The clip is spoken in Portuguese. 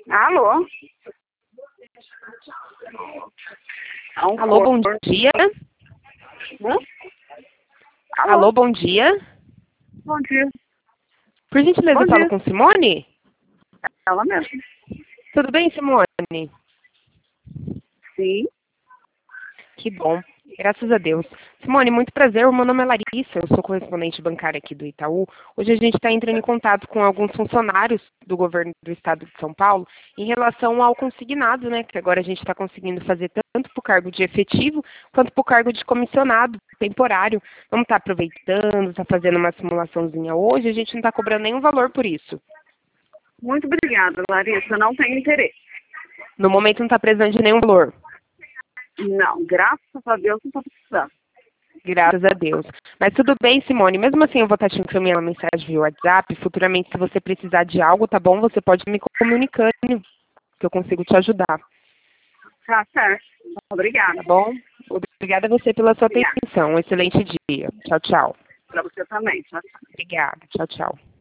Alô? Alô, bom dia. Hã? Alô, bom dia. Bom dia. Por gentileza, Bom eu falo dia. com Simone? Ela mesmo. Tudo bem, Simone? Sim. Que bom. Graças a Deus. Simone, muito prazer. O meu nome é Larissa, eu sou correspondente bancária aqui do Itaú. Hoje a gente está entrando em contato com alguns funcionários do governo do estado de São Paulo em relação ao consignado, né? Que agora a gente está conseguindo fazer tanto para o cargo de efetivo quanto para o cargo de comissionado temporário. Vamos estar aproveitando, está fazendo uma simulaçãozinha hoje, a gente não está cobrando nenhum valor por isso. Muito obrigada, Larissa. Não tenho interesse. No momento não está precisando de nenhum valor. Não, graças a Deus não estou precisando. Graças a Deus. Mas tudo bem, Simone. Mesmo assim, eu vou estar te encaminhando uma mensagem via WhatsApp. Futuramente, se você precisar de algo, tá bom? Você pode me comunicando, que eu consigo te ajudar. Tá certo. Obrigada. Tá bom? Obrigada a você pela sua Obrigada. atenção. Um excelente dia. Tchau, tchau. Para você também. Tchau, tchau. Obrigada. Tchau, tchau.